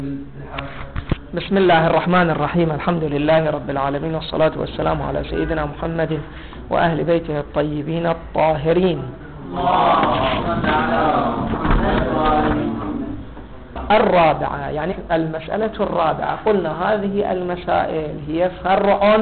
بسم الله الرحمن الرحيم. الحمد لله رب العالمين، والصلاة والسلام على سيدنا محمد وأهل بيته الطيبين الطاهرين. الرابعة، يعني المسألة الرابعة، قلنا هذه المسائل هي فرع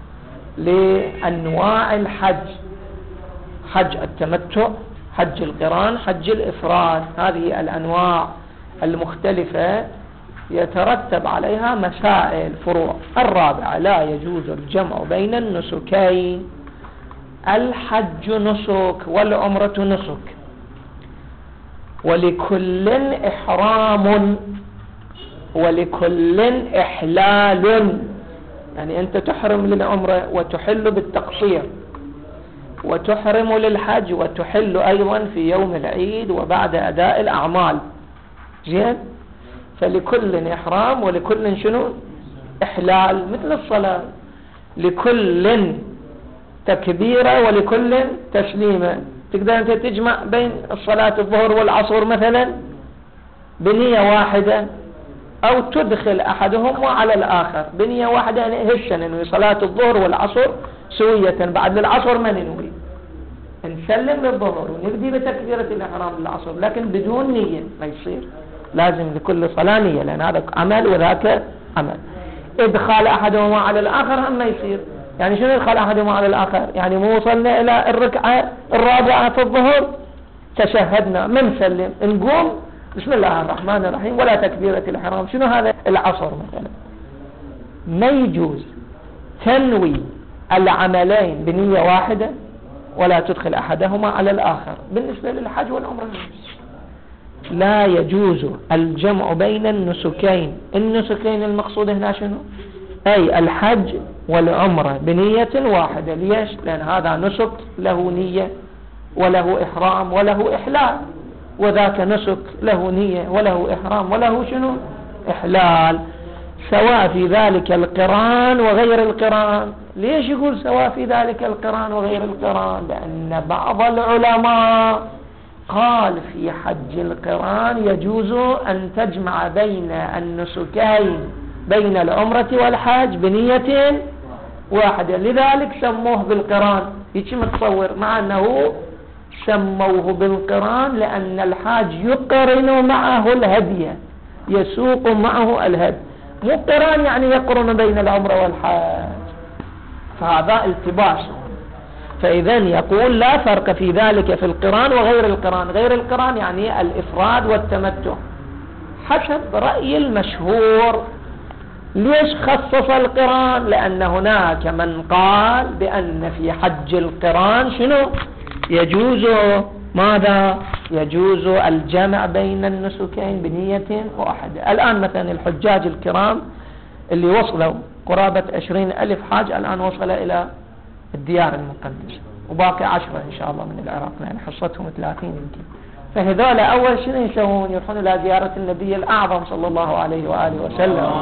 لأنواع الحج: حج التمتع، حج القران، حج الإفراد. هذه الأنواع المختلفة يترتب عليها مسائل فروع. الرابعة: لا يجوز الجمع بين النسكين. الحج نسك والعمرة نسك، ولكل إحرام ولكل إحلال. يعني أنت تحرم للعمرة وتحل بالتقصير، وتحرم للحج وتحل أيضا في يوم العيد وبعد أداء الأعمال. زين؟ فلكل إحرام ولكل شنو؟ إحلال. مثل الصلاة، لكل تكبيرة ولكل تسليمة. تقدر أنت تجمع بين الصلاة الظهر والعصر مثلا بنية واحدة، أو تدخل أحدهم على الآخر بنية واحدة. يعني هسه ننوي صلاة الظهر والعصر سوية، بعد العصر ما ننوي، نسلم للظهر ونبدي بتكبيرة الإحرام للعصر، لكن بدون نية ما يصير. لازم لكل صلاة نية، لأن هذا عمل وذاك عمل. إدخال أحدهما على الآخر هم ما يصير. يعني شنو إدخال أحدهما على الآخر؟ يعني مو وصلنا إلى الركعة الرابعة في الظهر، تشهدنا من سلم، نقوم بسم الله الرحمن الرحيم ولا تكبيرة الإحرام. شنو هذا؟ العصر مثلا. ما يجوز تنوي العملين بنية واحدة ولا تدخل أحدهما على الآخر. بالنسبة للحج والعمرة لا يجوز الجمع بين النسكين. النسكين المقصود هنا شنو؟ أي الحج والعمرة بنية واحدة. ليش؟ لأن هذا نسك له نية وله إحرام وله إحلال، وذاك نسك له نية وله إحرام وله شنو؟ إحلال. سواء في ذلك القران وغير القران. ليش يقول سواء في ذلك القران وغير القران؟ لأن بعض العلماء قال في حج القران يجوز أن تجمع بين النسكين، بين العمرة والحج بنية واحدة، لذلك سموه بالقران. يجي متصور، مع أنه سموه بالقران لأن الحاج يقرن معه الهدي، يسوق معه الهدي. مو قران يعني يقرن بين العمرة والحج، فهذا التباس. فإذا يقول لا فرق في ذلك في القران وغير القران. غير القران يعني الإفراد والتمتع حسب رأي المشهور. ليش خصص القران؟ لأن هناك من قال بأن في حج القران شنو؟ يجوز ماذا؟ يجوز الجمع بين النسكين بنية واحدة. الآن مثلا الحجاج الكرام اللي وصلوا قرابة 20,000 حاج الآن وصل إلى الديار المقدسة، وباقي 10 إن شاء الله من العراق، يعني حصتهم 30 يمكن. فهذول أول شنو يسوون؟ يروحون إلى زيارة النبي الأعظم صلى الله عليه وآله وسلم،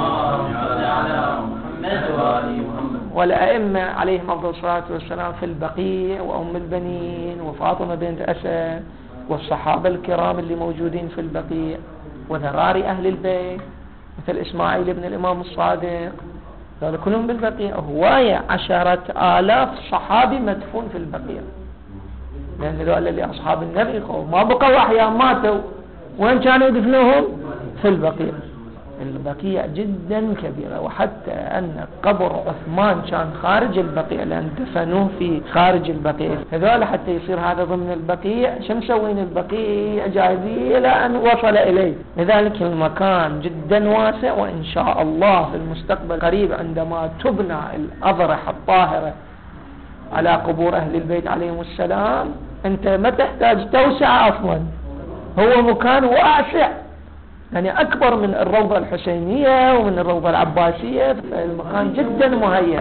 والأئمة عليهم أفضل الصلاة والسلام في البقيع، وأم البنين وفاطمة بنت أسد، والصحابة الكرام اللي موجودين في البقيع، وذراري أهل البيت مثل إسماعيل بن الإمام الصادق، هذول كلهم بالبقيع. هواية 10,000 صحابي مدفون في البقيع، لأن هذول اللي أصحاب النبي ما بقوا أحياء، ماتوا. وين كانوا يدفنوهم؟ في البقيع. البقيع جدا كبيرة، وحتى أن قبر عثمان كان خارج البقيع، لأن دفنوه في خارج البقيع. هذول حتى يصير هذا ضمن البقيع، شو مسوين البقيع؟ جاهزين إلى أن وصل إليه. لذلك المكان جدا واسع، وإن شاء الله في المستقبل قريب عندما تبنى الأضرحة الطاهرة على قبور أهل البيت عليهم السلام، أنت ما تحتاج توسع أصلا، هو مكان واسع، يعني أكبر من الروضة الحسينية ومن الروضة العباسية. المكان جدا مهيأ.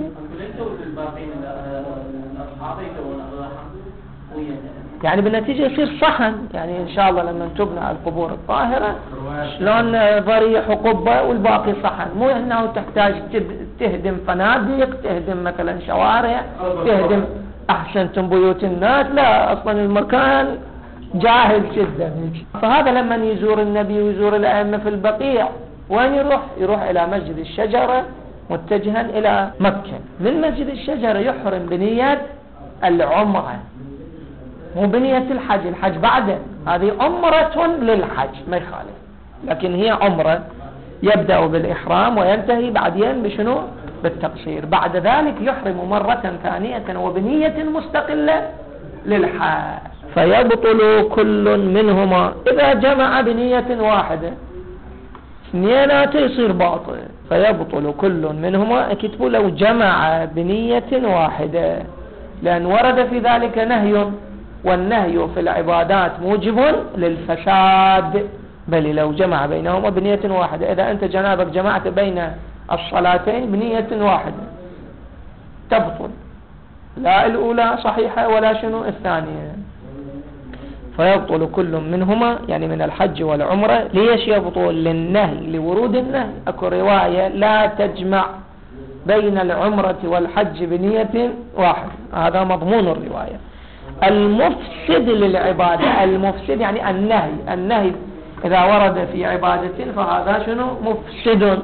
يعني بالنتيجة يصير صحن، يعني إن شاء الله لما تبنى القبور الطاهرة شلون ضريح وقبة والباقي صحن. مو أنه تحتاج تهدم فنادق، تهدم مثلا شوارع، تهدم أحسنتم بيوت الناس. لا، أصلا المكان جاهل جدا. فهذا لما يزور النبي ويزور الأئمة في البقيع وين يروح إلى مسجد الشجرة متجها إلى مكة. من مسجد الشجرة يحرم بنية العمرة مو بنية الحج بعده، هذه عمرة للحج ما يخالف، لكن هي عمرة يبدأ بالإحرام وينتهي بعدين بشنو؟ بالتقصير. بعد ذلك يحرم مرة ثانية وبنية مستقلة للحج. فيبطل كل منهما إذا جمع بنية واحدة، اثنينات يصير باطل. فيبطل كل منهما، اكتبوا لو جمع بنية واحدة، لأن ورد في ذلك نهي، والنهي في العبادات موجب للفساد، بل لو جمع بينهما بنية واحدة. إذا أنت جنابك جمعت بين الصلاتين بنية واحدة تبطل، لا الأولى صحيحة ولا شنو الثانية. فيبطل كل منهما يعني من الحج والعمرة. ليش يبطل؟ للنهي، لورود النهي. أكو رواية لا تجمع بين العمرة والحج بنية واحدة، هذا مضمون الرواية. المفسد للعبادة، المفسد يعني النهي إذا ورد في عبادة فهذا شنو؟ مفسد.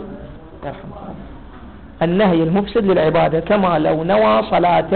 النهي المفسد للعبادة، كما لو نوى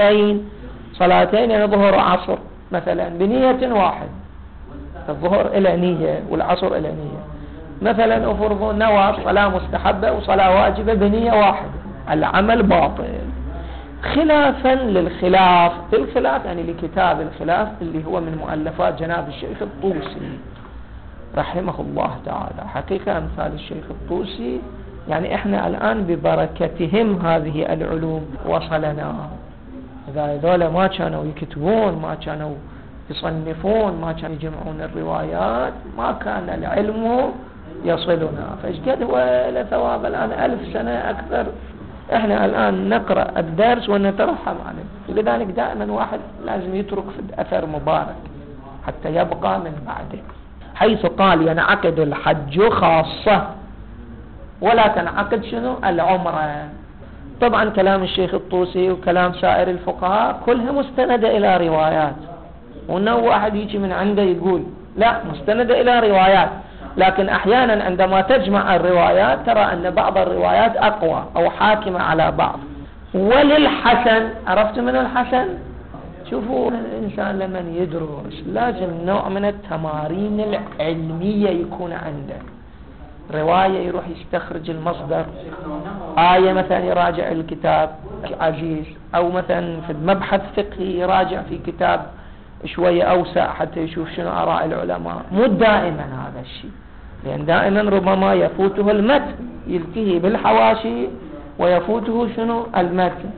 صلاتين يعني ظهر وعصر مثلا بنية واحد، الظهر إلى نية والعصر إلى نية، مثلا أفرض نوى صلاة مستحبة وصلاة واجبة بنية واحدة، العمل باطل. خلافا للخلاف، الخلاف يعني لكتاب الخلاف اللي هو من مؤلفات جناب الشيخ الطوسي رحمه الله تعالى. حقيقة أمثال الشيخ الطوسي يعني إحنا الآن ببركتهم هذه العلوم وصلنا. إذا هذول ما كانوا يكتبون، ما كانوا يصنفون، ما كانوا يجمعون الروايات، ما كان العلم يصلنا. فاشقد هو لثواب الآن 1000 سنة أكثر إحنا الآن نقرأ الدرس ونترحم عليه. لذلك دائما واحد لازم يترك في أثر مبارك حتى يبقى من بعده. حيث قال ينعقد الحج خاصة ولا تنعقد شنو؟ العمرة. طبعا كلام الشيخ الطوسي وكلام سائر الفقهاء كلها مستندة إلى روايات، وأنه واحد يجي من عنده يقول لا، مستندة إلى روايات. لكن أحيانا عندما تجمع الروايات ترى أن بعض الروايات أقوى أو حاكمة على بعض. وللحسن، عرفت من الحسن؟ شوفوا الإنسان لمن يدرس لازم نوع من التمارين العلمية يكون عنده. رواية يروح يستخرج المصدر، آية مثلا يراجع الكتاب عزيز، أو مثلا في المبحث فقهي يراجع في كتاب شوية أوسع حتى يشوف شنو آراء العلماء. مو دائما هذا الشيء، لأن دائما ربما يفوته المتن، يلتهي بالحواشي ويفوته شنو؟ المتن.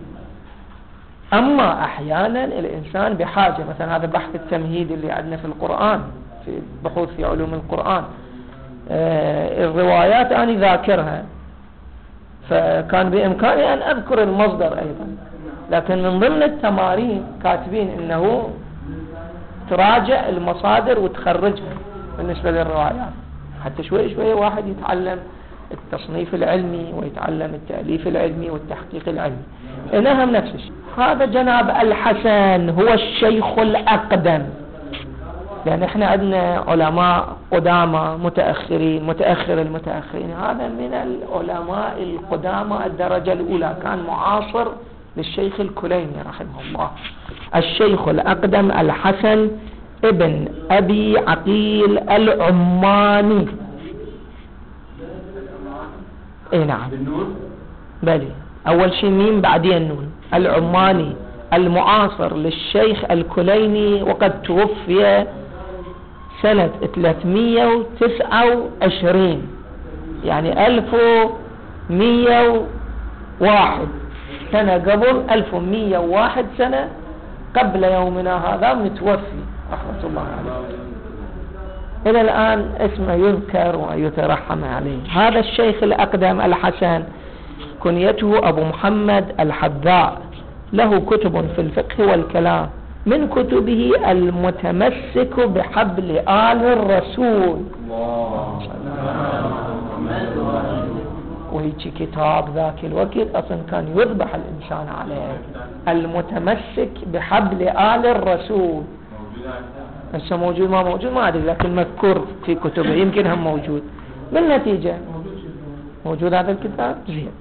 أما أحيانا الإنسان بحاجة، مثلا هذا بحث التمهيد اللي عندنا في القرآن، في بحوث في علوم القرآن، الروايات أنا ذاكرها، فكان بإمكاني أن أذكر المصدر أيضا، لكن من ضمن التمارين كاتبين إنه تراجع المصادر وتخرجها بالنسبة للروايات، حتى شوي شوي واحد يتعلم التصنيف العلمي ويتعلم التأليف العلمي والتحقيق العلمي. إنهم نفس الشيء. هذا جناب الحسن هو الشيخ الأقدم، لأن احنا عندنا علماء قدامى متأخرين، متأخر المتأخرين. هذا من العلماء القدامى الدرجة الأولى، كان معاصر للشيخ الكليني رحمه الله. الشيخ الأقدم الحسن ابن أبي عقيل العماني. اي نعم، بلي أول شيء ميم بعدين نون. العماني المعاصر للشيخ الكليني، وقد توفي سنة 329، يعني 1101 سنة قبل، 1101 سنة قبل يومنا هذا متوفي رحمة الله عليه. إلى الآن اسمه يذكر ويترحم عليه. هذا الشيخ الأقدم الحسن كنيته أبو محمد الحذاء، له كتب في الفقه والكلام، من كتبه المتمسك بحبل آل الرسول. وهيك كتاب ذاك الوقت أصلا كان يذبح الإنسان عليه، المتمسك بحبل آل الرسول. هسه موجود ما موجود ما أدري، لكن مذكور في كتبه، يمكن هم موجود. بالنتيجة موجود هذا الكتاب؟ زين.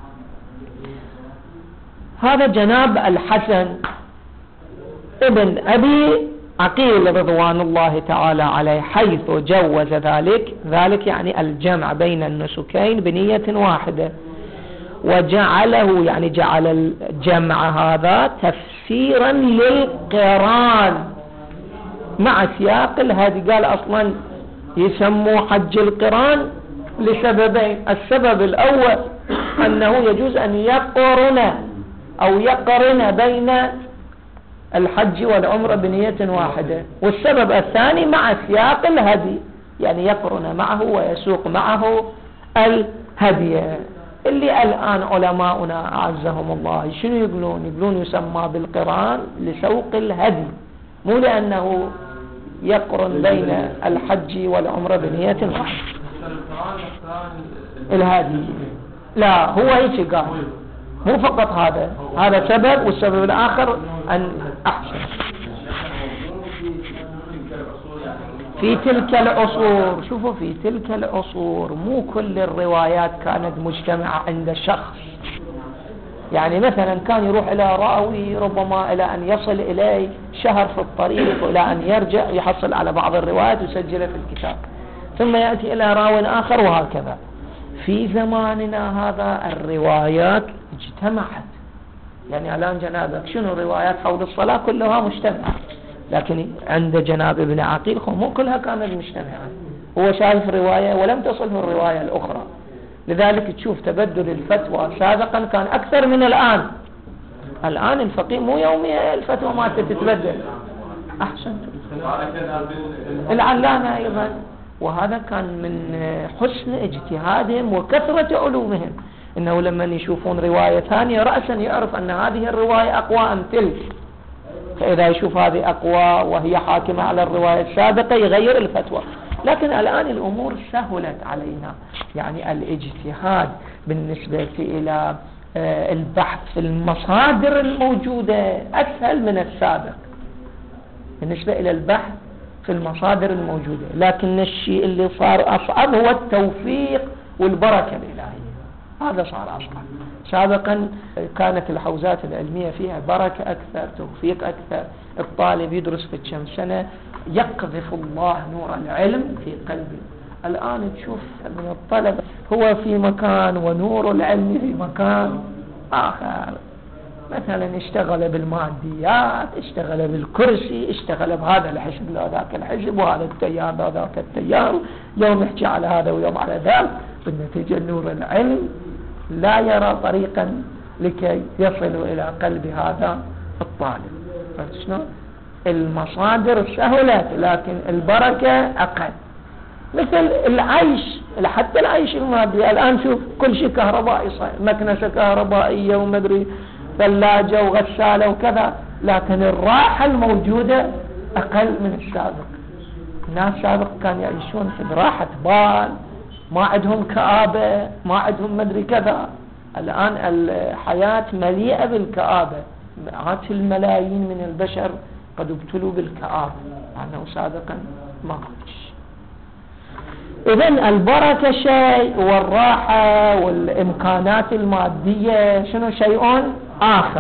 هذا جناب الحسن ابن أبي عقيل رضوان الله تعالى عليه حيث جوز ذلك يعني الجمع بين النسكين بنية واحدة، وجعله يعني جعل الجمع هذا تفسيرا للقران مع سياق الهدي. قال أصلا يسموا حج القران لسببين: السبب الأول أنه يجوز أن يقرن بين الحج والعمرة بنية واحدة، والسبب الثاني مع سياق الهدي، يعني يقرن معه ويسوق معه الهدي. اللي الآن علماؤنا أعزهم الله شنو يقولون يسمى بالقران لسوق الهدي، مو لأنه يقرن بين الحج والعمرة بنية واحدة. الهدي لا، هو هيك قال، مو فقط هذا سبب، والسبب الآخر أن أحسن في تلك العصور. شوفوا في تلك العصور مو كل الروايات كانت مجتمعة عند شخص، يعني مثلا كان يروح إلى راوي ربما إلى أن يصل إليه شهر في الطريق، وإلى أن يرجع يحصل على بعض الروايات ويسجلها في الكتاب، ثم يأتي إلى راو آخر، وهكذا. في زماننا هذا الروايات اجتمعت، يعني الآن جنابك شنو روايات حول الصلاة كلها مجتمعة، لكن عند جناب ابن عقيل مو كلها كانت مجتمعة، هو شايف رواية ولم تصله الرواية الأخرى. لذلك تشوف تبدل الفتوى سابقا كان أكثر من الآن الفقيه مو يوميا الفتوى ما تتبدل. أحسنت. العلامة أيضا، وهذا كان من حسن اجتهادهم وكثرة علومهم، إنه لما يشوفون رواية ثانية رأسا يعرف أن هذه الرواية أقوى أم تلك، فإذا يشوف هذه أقوى وهي حاكمة على الرواية السابقة يغير الفتوى. لكن الآن الأمور سهلت علينا، يعني الاجتهاد بالنسبة إلى البحث في المصادر الموجودة أسهل من السابق بالنسبة إلى البحث في المصادر الموجودة، لكن الشيء اللي صار أصعب هو التوفيق والبركة الإلهية، هذا صار أصعب. سابقا كانت الحوزات العلمية فيها بركة أكثر، توفيق أكثر، الطالب يدرس في كم سنة يقذف الله نور العلم في قلبه. الآن تشوف من الطلبة هو في مكان ونور العلم في مكان آخر، مثلا اشتغل بالماديات، اشتغل بالكرسي، اشتغل بهذا الحزب لا ذاك الحزب، وهذا التيار لا ذاك التيار، يوم يحكي على هذا ويوم على ذاك، بالنتيجة نور العلم لا يرى طريقا لكي يصل إلى قلب هذا الطالب. شلون؟ المصادر سهلت لكن البركة أقل. مثل العيش، حتى العيش المادي الآن شوف كل شيء كهربائي صار، مكنسة كهربائية ومدري ثلاجة وغسالة وكذا، لكن الراحة الموجودة أقل من السابق. الناس سابق كانوا يعيشون في راحة بال، ما عندهم كآبة، ما عندهم مدري كذا. الآن الحياة مليئة بالكآبة، مئات الملايين من البشر قد ابتلوا بالكآبة، لأنه سابقا ما قلتش. إذن البركة شيء، والراحة والإمكانات المادية شنو شيء آخر.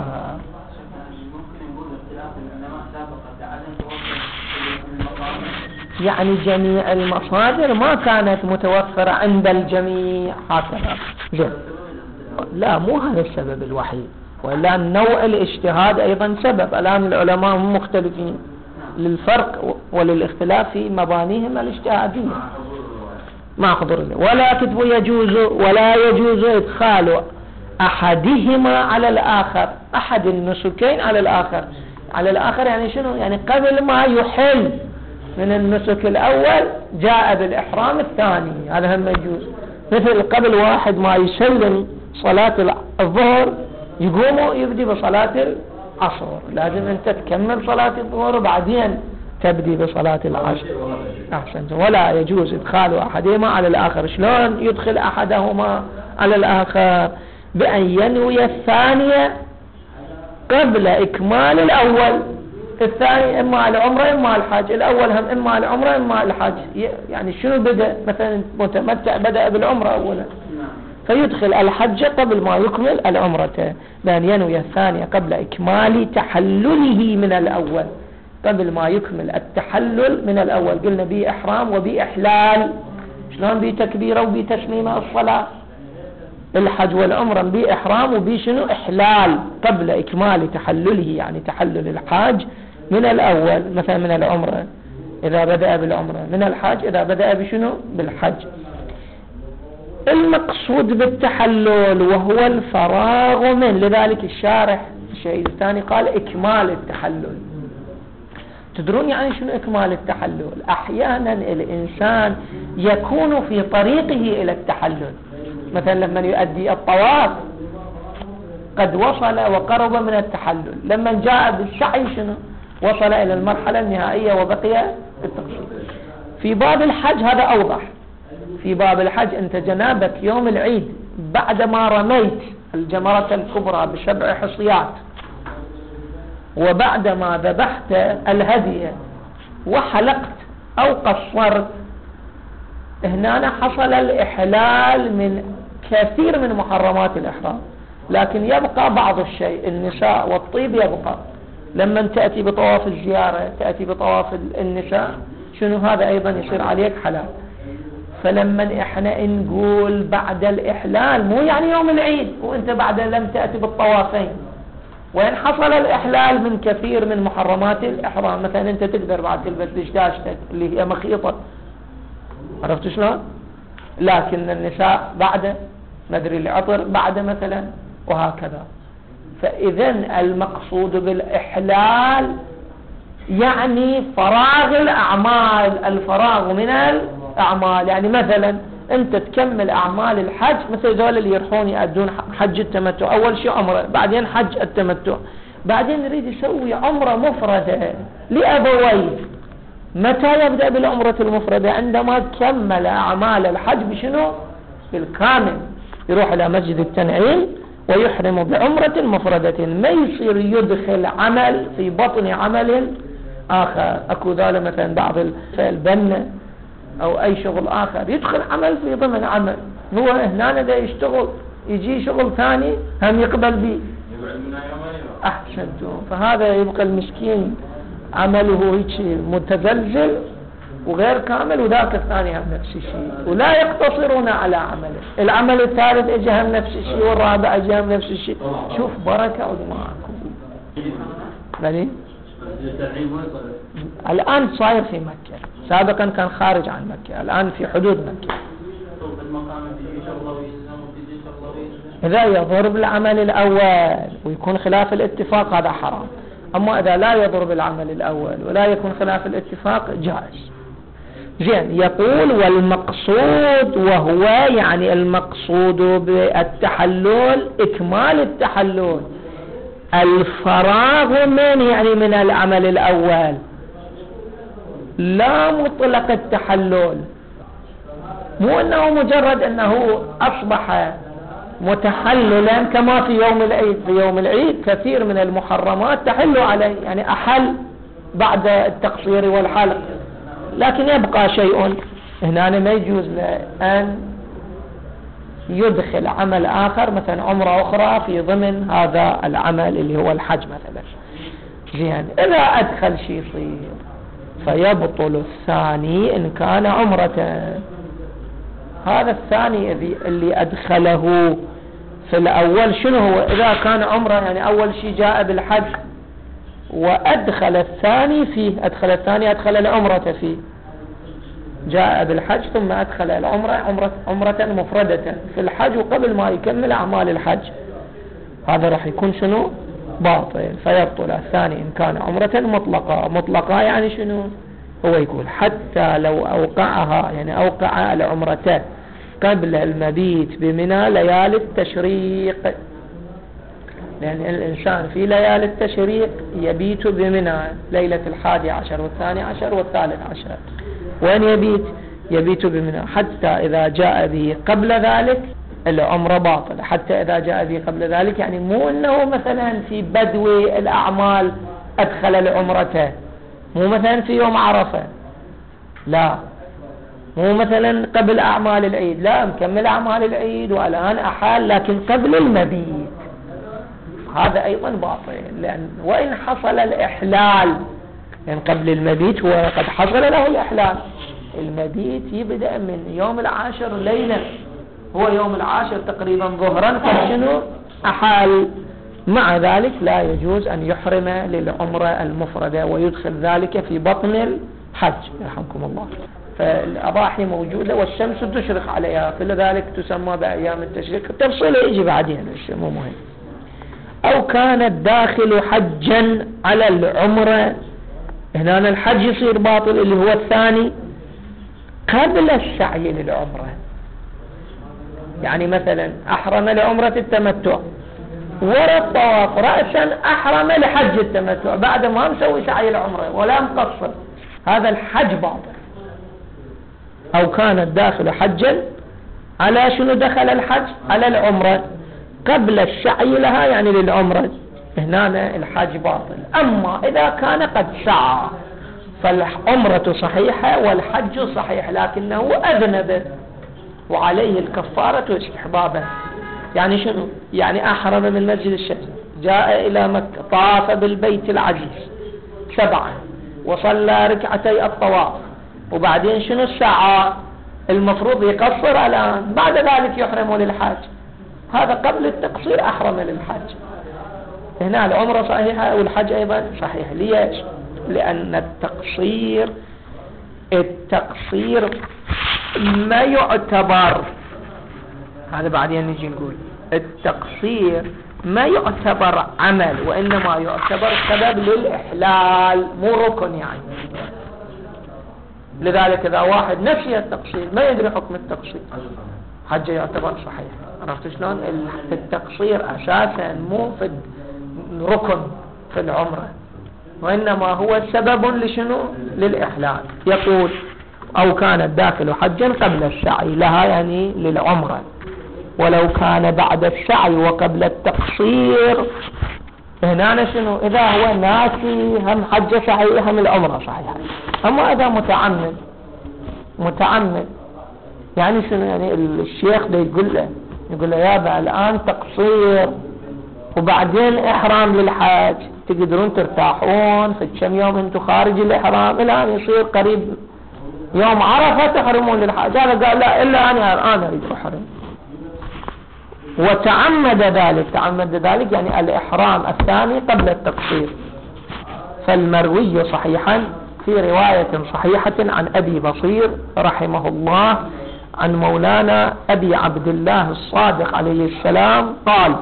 يعني جميع المصادر ما كانت متوفرة عند الجميع هكذا. لا، مو هذا السبب الوحيد، وإلا نوع الاجتهاد أيضا سبب. الآن العلماء هم مختلفين للفرق وللاختلاف في مبانيهم الاجتهادية، ما حضر ولا يجوز إدخال أحدهما على الآخر، أحد النسكين على الآخر يعني شنو؟ يعني قبل ما يحل من النسك الأول جاء بالإحرام الثاني، هذا هم يجوز. مثل قبل واحد ما يسلم صلاة الظهر يقوم يبدي بصلاة العصر، لازم أنت تكمل صلاة الظهر وبعدين تبدي بصلاة العصر. أحسنت. ولا يجوز إدخال أحدهما على الآخر. شلون يدخل أحدهما على الآخر؟ بأن ينوي الثانية قبل إكمال الأول. الثاني إما العمرة إما الحج، الأول هم إما العمرة إما الحج. يعني شنو بدأ؟ مثلا متمتع بدأ بالعمرة أولا، فيدخل الحج قبل ما يكمل العمرة، بأن ينوي الثانية قبل إكمال تحلله من الأول، قبل ما يكمل التحلل من الأول. قلنا بي إحرام وبي إحلال، شلون بي تكبيرة وبي تسليمة الصلاة؟ الحج والعمرة بي إحرام وبي شنو؟ إحلال، قبل إكمال تحلله، يعني تحلل الحاج من الأول، مثلا من العمرة إذا بدأ بالعمرة، من الحج إذا بدأ بشنو؟ بالحج. المقصود بالتحلل وهو الفراغ من، لذلك الشارح الشيء الثاني قال إكمال التحلل. تدرون يعني شنو إكمال التحلل؟ أحيانا الإنسان يكون في طريقه إلى التحلل، مثلا لما يؤدي الطواف قد وصل وقرب من التحلل، لما جاء بالسعي شنو؟ وصل إلى المرحلة النهائية وبقي التقصير. في باب الحج هذا أوضح. في باب الحج أنت جنابك يوم العيد بعدما رميت الجمرة الكبرى ب7 حصيات، وبعدما ذبحت الهدي وحلقت أو قصرت، هنا حصل الإحلال من كثير من محرمات الإحرام، لكن يبقى بعض الشيء، النساء والطيب يبقى. لما تأتي بطواف الزيارة، تأتي بطواف النساء، شنو هذا أيضا يصير عليك حلال. فلما احنا نقول بعد الإحلال، مو يعني يوم العيد وانت بعد لم تأتي بالطوافين، وين حصل الإحلال من كثير من محرمات الإحرام. مثلا انت تقدر بعد تلبس دشداشتك اللي هي مخيطة، عرفت شلون؟ لكن النساء بعد مدري العطر بعد مثلا، وهكذا. فإذا المقصود بالإحلال يعني فراغ الأعمال، الفراغ من الأعمال. يعني مثلا أنت تكمل أعمال الحج، مثل ذول اللي يروحون يأدون حج التمتع، أول شيء عمرة، بعدين حج التمتع، بعدين يريد يسوي عمرة مفردة لأبويه. متى يبدأ بالعمرة المفردة؟ عندما كمل أعمال الحج بشنو؟ بالكامل، يروح إلى مسجد التنعيم ويحرم بعمرة مفردة، ما يصير يدخل عمل في بطن عمل آخر. أكو ذلك مثلا بعض البنة أو أي شغل آخر يدخل عمل في ضمن عمل، هو هنا دا يشتغل، يجي شغل ثاني هم يقبل به. أحسنتم. فهذا يبقى المسكين عمله هيك متزلزل وغير كامل، وذاك الثاني هم نفس الشيء، ولا يقتصرون على عمله. العمل الثالث اجى هم نفس الشيء، والرابع اجى هم نفس الشيء. شوف بركة معكم. بني الآن صاير في مكة، سابقا كان خارج عن مكة، الآن في حدود مكة. إذا يضر بالعمل الأول ويكون خلاف الاتفاق هذا حرام، أما إذا لا يضر بالعمل الأول ولا يكون خلاف الاتفاق جائز. زين. يقول والمقصود، وهو يعني المقصود بالتحلل إكمال التحلل، الفراغ من يعني من العمل الأول، لا مطلق التحلل. مو أنه مجرد أنه أصبح متحللا كما في يوم العيد. في يوم العيد كثير من المحرمات تحل عليه، يعني أحل بعد التقصير والحلق، لكن يبقى شيء هنا ما يجوز له أن يدخل عمل آخر، مثلا عمرة أخرى في ضمن هذا العمل اللي هو الحج مثلا. زين. إذا أدخل شيء يصير فيبطل الثاني إن كان عمرة. هذا الثاني اللي أدخله في الأول شنو هو؟ إذا كان عمرة يعني أول شيء جاء بالحج وأدخل الثاني فيه، أدخل الثاني أدخل العمرة فيه، جاء بالحج ثم أدخل العمرة عمرة مفردة في الحج وقبل ما يكمل أعمال الحج، هذا راح يكون شنو؟ باطل. فيبطل الثاني إن كان عمرة مطلقة. مطلقة يعني شنو؟ هو يقول حتى لو أوقعها، يعني أوقع العمرة قبل المبيت بمنى ليالي التشريق، لأن الإنسان في ليالي التشريق يبيت بمنى ليلة 11 و12 و13. وين يبيت؟ يبيت بمنى. حتى إذا جاء به قبل ذلك العمرة باطلة. حتى إذا جاء به قبل ذلك يعني مو أنه مثلا في بدو الأعمال أدخل العمرة، مو مثلا في يوم عرفة، لا، مو مثلا قبل أعمال العيد، لا مكمل أعمال العيد والآن أحال لكن قبل المبيت، هذا أيضا باطل. لأن وإن حصل الإحلال يعني قبل المبيت هو قد حصل له الإحلال، المبيت يبدأ من يوم العاشر ليلة، هو يوم العاشر تقريبا ظهرا فشنو أحال. مع ذلك لا يجوز أن يحرم للعمرة المفردة ويدخل ذلك في بطن الحج يرحمكم الله. فالأضاحي موجودة والشمس تشرق عليها، فلذلك تسمى بأيام التشريق، التفصيل يجي بعدين مو مهم. أو كان الداخل حجا على العمرة، هنا الحج يصير باطل اللي هو الثاني قبل السعي للعمرة. يعني مثلا أحرم لعمرة التمتع ورا الطواف رأسا أحرم لحج التمتع بعد ما مسوي سعي العمرة ولا مقصر، هذا الحج باطل. أو كان الداخل حجا على شنو دخل الحج على العمرة قبل السعي لها يعني للعمرة، هنا الحج باطل. أما إذا كان قد سعى فالعمرة صحيحة والحج صحيح لكنه أذنب وعليه الكفارة استحبابا. يعني شنو؟ يعني أحرم من مسجد الشمس، جاء إلى مكة، طاف بالبيت العزيز 7 وصلى ركعتي الطواف، وبعدين شنو الساعة المفروض يقصر الآن، بعد ذلك يحرم للحج، هذا قبل التقصير أحرم للحج. هنا العمرة صحيحة والحج أيضا صحيح. ليش؟ لأن التقصير ما يعتبر، هذا بعدين نجي نقول التقصير ما يعتبر عمل وإنما يعتبر سبب للإحلال مو ركن يعني. لذلك إذا واحد نسي التقصير ما يدري حكم التقصير حجه يعتبر صحيح. عرفت شلون؟ التقصير أساسا مو في ركن في العمرة وإنما هو سبب لشنو؟ للإحلال. يقول أو كان الداخل حجا قبل السعي لها يعني للعمرة، ولو كان بعد السعي وقبل التقصير هنا شنو؟ إذا هو ناسي هم حج صحيح هم العمرة صحيحة. أما إذا متعمد يعني شنو؟ يعني الشيخ ده يقول له يابا الآن تقصير وبعدين إحرام للحج، تقدرون ترتاحون في كم يوم انتم خارج الإحرام، الآن يصير قريب يوم عرفة تحرمون للحج. هذا قال لا إلا أنا أريد أحرم، وتعمد ذلك يعني الإحرام الثاني قبل التقصير. فالمروي صحيحا في رواية صحيحة عن أبي بصير رحمه الله عن مولانا أبي عبد الله الصادق عليه السلام قال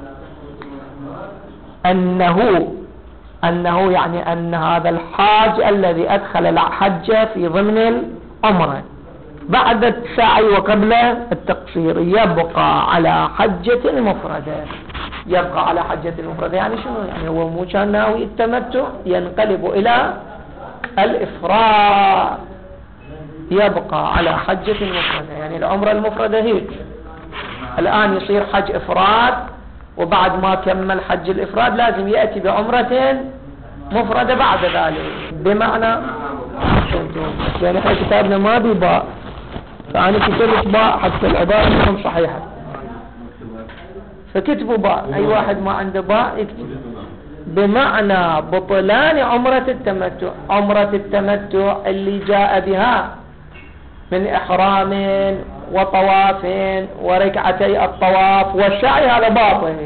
أنه يعني أن هذا الحاج الذي أدخل الحج في ضمن العمرة بعد السعي وقبل التقصير يبقى على حجة مفردة. يبقى على حجة مفردة يعني شنو؟ يعني هو مو كان ناوي التمتع ينقلب إلى الإفراد، يبقى على حجة مفردة. يعني العمرة المفردة هيك الآن يصير حج إفراد، وبعد ما كمل حج الإفراد لازم يأتي بعمرة مفردة بعد ذلك. بمعنى يعني احنا كتابنا ما بباء، فأنا كتبت باء حتى العبارة منهم صحيحة، فكتبوا باء، أي واحد ما عنده باء يكتب. بمعنى بطلان عمرة التمتع، عمرة التمتع اللي جاء بها من إحرام وطواف وركعتي الطواف والسعي هذا باطل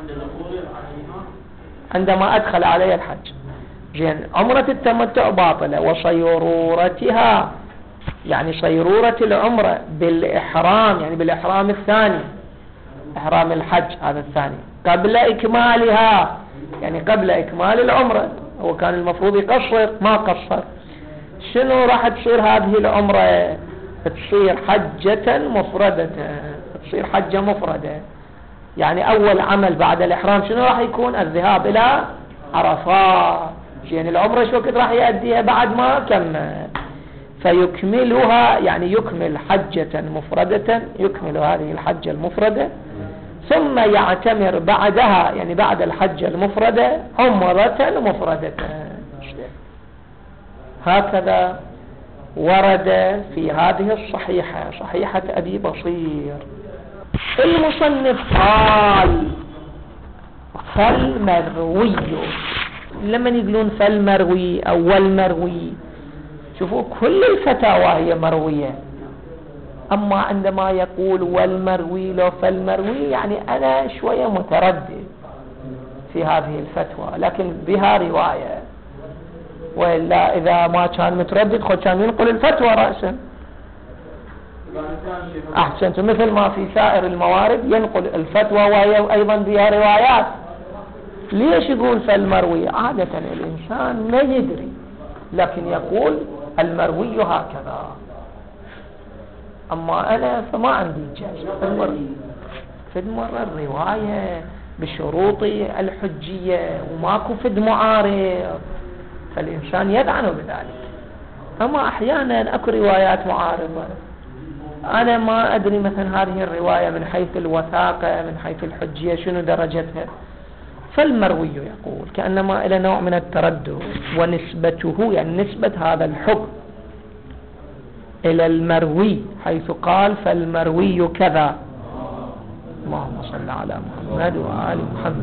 عندما أدخل عليه الحج. زين عمرة التمتع باطلة، وصيرورتها يعني صيرورة العمرة بالإحرام يعني بالإحرام الثاني، إحرام الحج هذا الثاني قبل إكمالها يعني قبل إكمال العمرة. هو كان المفروض يقصر ما قصر، شنو راح تصير هذه العمرة؟ تصير حجة مفردة، تصير حجة مفردة. يعني أول عمل بعد الإحرام شنو راح يكون؟ الذهاب إلى عرفات. يعني العمرة شو وقت راح يؤديها بعد ما كمل، فيكملها يعني يكمل حجة مفردة، يكمل هذه الحجة المفردة ثم يعتمر بعدها يعني بعد الحجة المفردة عمرة مفردة. هكذا ورد في هذه الصحيحة، صحيحة أبي بصير، المصنف قال فالمروي. لما يقولون فالمروي أو والمروي، شوفوا كل الفتاوى هي مروية، أما عندما يقول والمروي لو فالمروي يعني أنا شوية متردد في هذه الفتوى، لكن بها رواية، وإلا إذا ما كان متردد خد كان ينقل الفتوى رأسا. أحسنت، مثل ما في سائر الموارد ينقل الفتوى وهي أيضا بها روايات. ليش يقول فالمروي؟ عادة الإنسان ما يدري، لكن يقول المروي هكذا. أما أنا فما عندي جاز فد مرة الرواية بشروط الحجية وماكو فد معارض، فالإنسان يدعن بذلك. أما أحيانا أكو روايات معارضة، أنا ما أدري مثلا هذه الرواية من حيث الوثاقة من حيث الحجية شنو درجتها، فالمروي يقول كأنما إلى نوع من التردد، ونسبته يعني نسبة هذا الحكم إلى المروي، حيث قال فالمروي كذا، اللهم صل على محمد وآل محمد،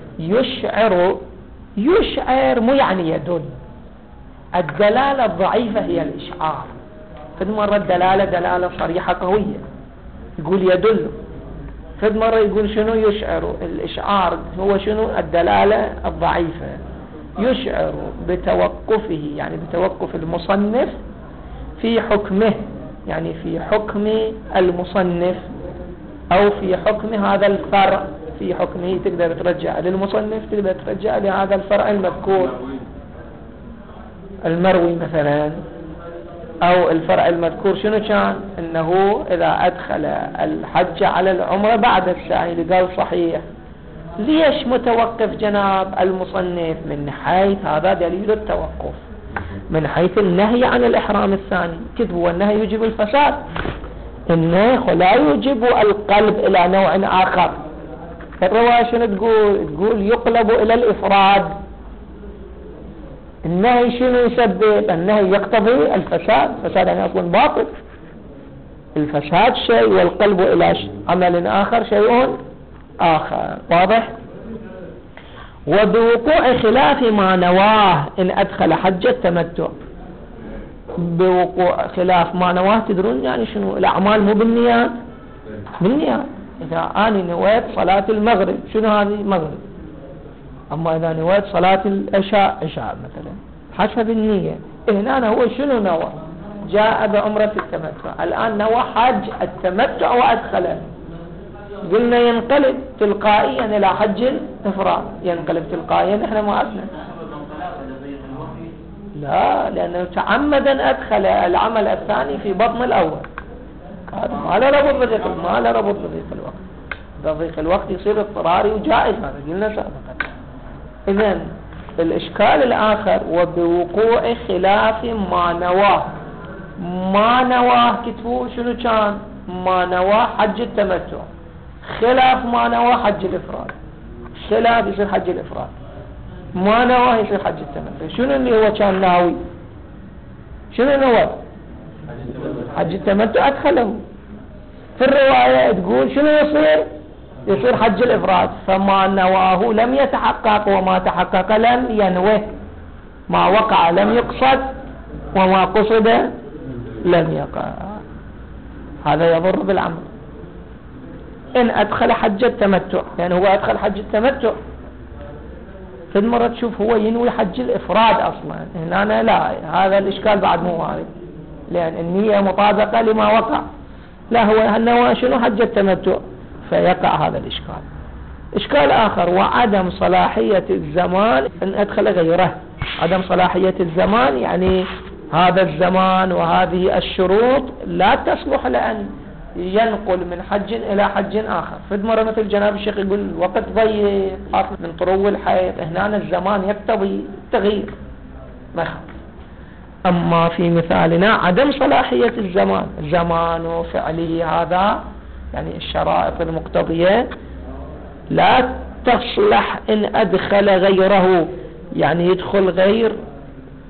يشعر مو يعني يدل. الدلالة الضعيفة هي الإشعار، فد مرة الدلالة دلالة صريحة قوية يقول يدل، فد مرة يقول شنو يشعر. الإشعار هو شنو؟ الدلالة الضعيفة، يشعر بتوقفه يعني بتوقف المصنف في حكمه، يعني في حكم المصنف أو في حكم هذا الفرع، في حكمه تقدر ترجع للمصنف، تقدر ترجع لهذا الفرع المذكور المروي مثلا، أو الفرع المذكور شنو كان؟ إنه إذا أدخل الحج على العمرة بعد السعي، اللي قال صحيح. ليش متوقف جناب المصنف؟ من حيث هذا دليل التوقف، من حيث النهي عن الإحرام الثاني، كذب والنهي يجب الفساد، النهي لا يجب القلب إلى نوع آخر. الرواية شنو تقول يقلب إلى الإفراد. النهي شنو يسبب؟ النهي يقتضي الفساد، فساد يعني يكون باطل. الفساد شيء والقلب إلى عمل آخر شيء آخر، واضح؟ وبوقوع خلاف ما نواه إن أدخل حج التمتع، بوقوع خلاف ما نواه تدرون يعني شنو؟ الأعمال مو بالنيات، بالنيات. إذا أنا نويت صلاة المغرب شنو هذه؟ مغرب. أما إذا نويت صلاة العشاء عشاء مثلا، حسب النية. هنا هو شنو نوى؟ جاء بعمرة التمتع، الآن نوى حج التمتع وأدخله، قلنا ينقلب تلقائيا إلى حج الإفراد، ينقلب تلقائيا. إحنا ما عرفنا، لا، لأنه تعمدا أدخل العمل الثاني في بطن الأول، هذا ما له ربط بضيق، ما له ربط بضيق الوقت. بضيق الوقت يصير اضطراري وجائز، هذا قلنا سابقا. إذن الإشكال الآخر وبوقوع خلاف ما نواه. ما نواه كتبوا شنو كان؟ ما نواه حج التمتع، خلاف ما نواه حج الإفراد. خلاف يصير حج الإفراد، ما نواه يصير حج التمتع. شنو اللي هو كان ناوي؟ شنو نوى؟ حج التمتع أدخله. في الرواية تقول شنو يصير حج الإفراد، فما نواه لم يتحقق، وما تحقق لم ينوه، ما وقع لم يقصد، وما قصد لم يقع. هذا يضر بالعمل. إن أدخل حج التمتع، يعني هو أدخل حج التمتع، في المرة تشوف هو ينوي حج الإفراد أصلا، هنا لا، هذا الإشكال بعد مو وارد، لأن النية مطابقة لما وقع. لا، هو النوى شنو؟ حج التمتع، فيقع هذا الإشكال. إشكال آخر وعدم صلاحية الزمان إن أدخل غيره. عدم صلاحية الزمان يعني هذا الزمان وهذه الشروط لا تصلح لأن ينقل من حج إلى حج آخر. فد مرة مثل جناب الشيخ يقول وقت ضيق من طرو الحيض، هنا الزمان يقتضي التغيير مخ. أما في مثالنا عدم صلاحية الزمان، زمان وفعله هذا يعني الشرائط المقتضية لا تصلح إن أدخل غيره، يعني يدخل غير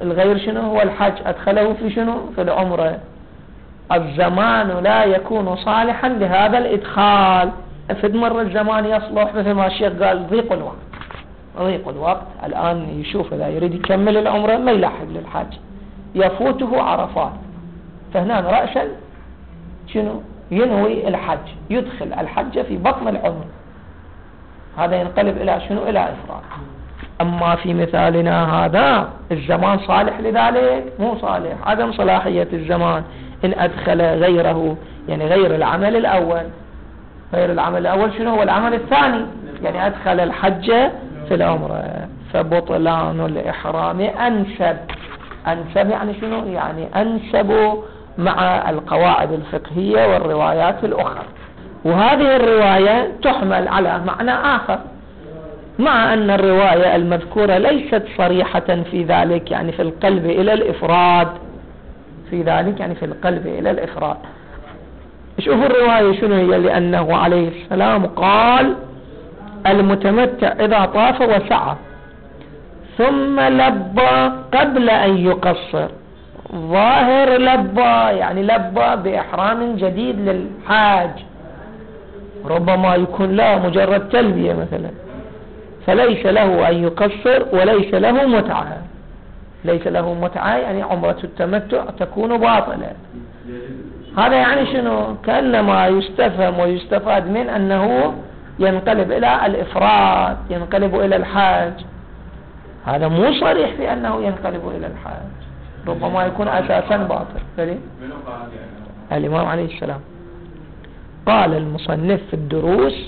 الغير شنو هو الحج، أدخله في شنو في العمرة. الزمان لا يكون صالحا لهذا الإدخال. افد مر الزمان يصلح مثل ما الشيخ قال ضيق الوقت الآن يشوف إذا يريد يكمل العمرة ما يلاحق للحج، يفوته عرفات، فهنا رأسا شنو ينوي الحج، يدخل الحج في بطن العمر، هذا ينقلب إلى شنو إلى إفراد. أما في مثالنا هذا الزمان صالح لذلك مو صالح، عدم صلاحية الزمان إن أدخل غيره، يعني غير العمل الأول. غير العمل الأول شنو هو العمل الثاني، يعني أدخل الحج في العمرة، فبطلان الإحرام أنسب يعني شنو، يعني أنسب مع القواعد الفقهية والروايات الأخرى. وهذه الرواية تحمل على معنى آخر، مع أن الرواية المذكورة ليست صريحة في ذلك، يعني في القلب إلى الإفراد، في ذلك يعني في القلب إلى الإفراد. شوفوا الرواية شنو هي، لأنه عليه السلام قال المتمتع إذا طاف وسعى ثم لبى قبل أن يقصر. ظاهر لبى يعني لبى بإحرام جديد للحاج، ربما يكون لا مجرد تلبية مثلا، فليس له أن يقصر وليس له متعة. ليس له متعة يعني عمرة التمتع تكون باطلة. هذا يعني شنو، كأنما يستفهم ويستفاد من أنه ينقلب إلى الإفراد، ينقلب إلى الحاج. هذا مو صريح في أنه ينقلب إلى الحاج، ربما يكون أساسا باطل. الإمام عليه السلام قال المصنف في الدروس،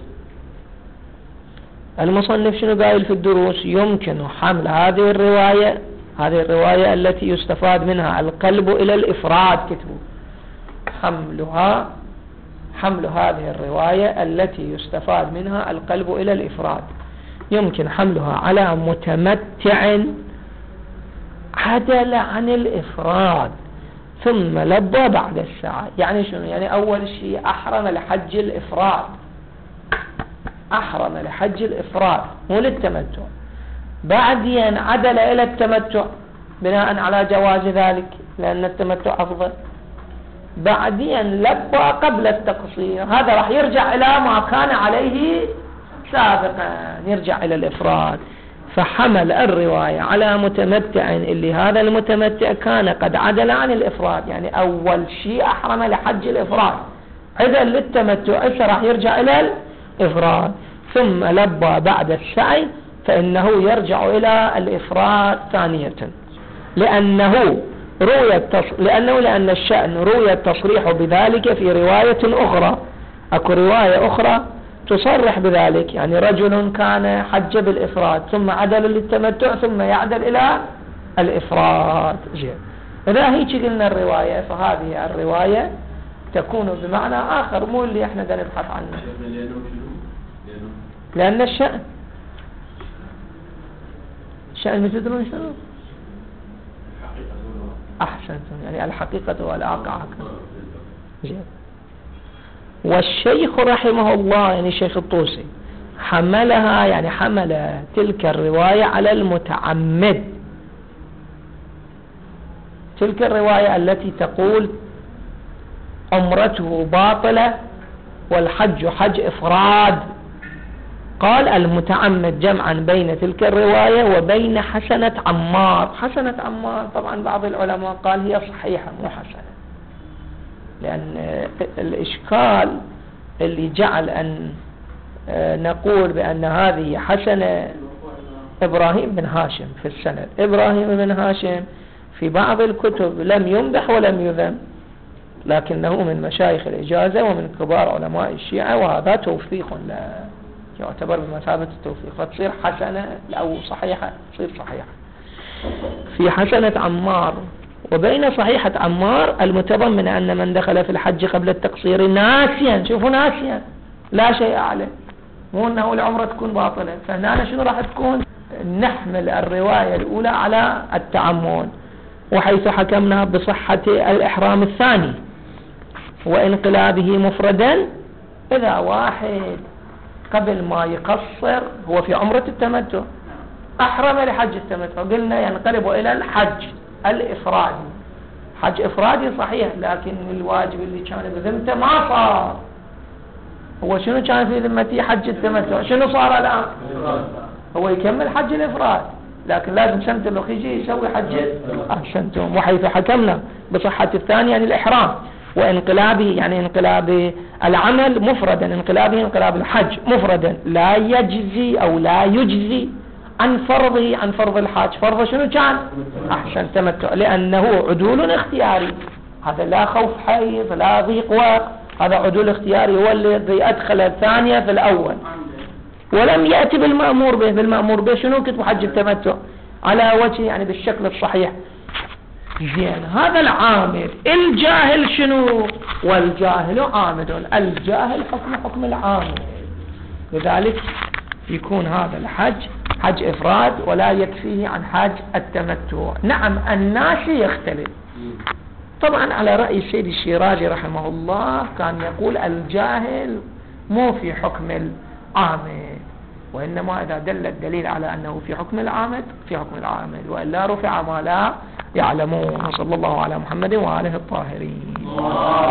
المصنف شنو قايل في الدروس، يمكن حمل هذه الرواية التي يستفاد منها القلب إلى الإفراد، كتبوا حمل هذه الرواية التي يستفاد منها القلب إلى الإفراد، يمكن حملها على متمتع عدل عن الإفراد ثم لبى بعد السعي. يعني شنو، يعني أول شيء أحرم لحج الإفراد مو للتمتع، بعدين عدل إلى التمتع بناء على جواز ذلك لأن التمتع أفضل، بعدين لبى قبل التقصير، هذا راح يرجع إلى ما كان عليه سابقا، يرجع إلى الإفراد. فحمل الرواية على متمتع اللي هذا المتمتع كان قد عدل عن الإفراد، يعني أول شيء أحرم لحج الإفراد، عدل للتمتع، راح يرجع إلى الإفراد، ثم لبى بعد السعي فإنه يرجع إلى الإفراد ثانية، لأن الشأن روي التصريح بذلك في رواية أخرى. أكو رواية أخرى تصرح بذلك، يعني رجل كان حج بالإفراد ثم عدل للتمتع ثم يعدل إلى الإفراد. إذا هيك قلنا الرواية، فهذه الرواية تكون بمعنى آخر مو اللي احنا دا نبحث عنه، لأن الشأن تدرون شنو؟ أحسنتم، يعني الحقيقة والواقع. والشيخ رحمه الله يعني الشيخ الطوسي حملها، يعني حمل تلك الرواية على المتعمد، تلك الرواية التي تقول عمرته باطلة والحج حج إفراد، قال المتعمد جمعا بين تلك الرواية وبين حسنة عمار. حسنة عمار طبعا بعض العلماء قال هي صحيحة مو حسنة، لأن الإشكال اللي جعل أن نقول بأن هذه حسنة إبراهيم بن هاشم في السند. إبراهيم بن هاشم في بعض الكتب لم يمدح ولم يذم، لكنه من مشايخ الإجازة ومن كبار علماء الشيعة، وهذا توفيق لا يعتبر بمثابة التوفيق، فتصير حسنة أو صحيحة، تصير صحيحة. في حسنة عمار وبين صحيحة عمار المتضمن أن من دخل في الحج قبل التقصير ناسيا، شوفوا ناسيا لا شيء عليه، مو أنه العمرة تكون باطلة. فهنا شنو راح تكون، نحمل الرواية الأولى على التعمد، وحيث حكمنا بصحة الإحرام الثاني وانقلابه مفردا، إذا واحد قبل ما يقصر هو في عمرة التمتع أحرم لحج التمتع، قلنا ينقلب إلى الحج الإفرادي. حج إفرادي صحيح، لكن الواجب اللي كان بذمته ما صار. هو شنو كان في ذمتي؟ حج التمتع. شنو صار الآن؟ هو يكمل حج الإفراد، لكن لازم سنة الأخ يجي يسوي حج. أحسنتم. وحيث حكمنا بصحة الثاني يعني الإحرام، وانقلابه يعني انقلاب العمل مفردا، انقلابه انقلاب الحج مفردا، لا يجزي أو لا يجزي عن فرضه، عن فرض الحاج. فرضه شنو كان؟ أحسن تمتع، لأنه عدول اختياري. هذا لا خوف حيض لا ضيق وقت، هذا عدول اختياري، هو الذي أدخل الثانية في الأول ولم يأتي بالمأمور به. بالمأمور به شنو؟ كتب حج التمتع على وجه يعني بالشكل الصحيح. زين، هذا العامل. الجاهل شنو؟ والجاهل عامل. الجاهل حكم العامل، لذلك يكون هذا الحج حج إفراد ولا يكفيه عن حج التمتع. نعم الناس يختلف طبعا، على رأي السيد الشيرازي رحمه الله كان يقول الجاهل مو في حكم العامل، وإنما إذا دل الدليل على أنه في حكم العامل في حكم العامل، وإلا رفع ما لا يعلمون. صلى الله على محمد وآله الطاهرين.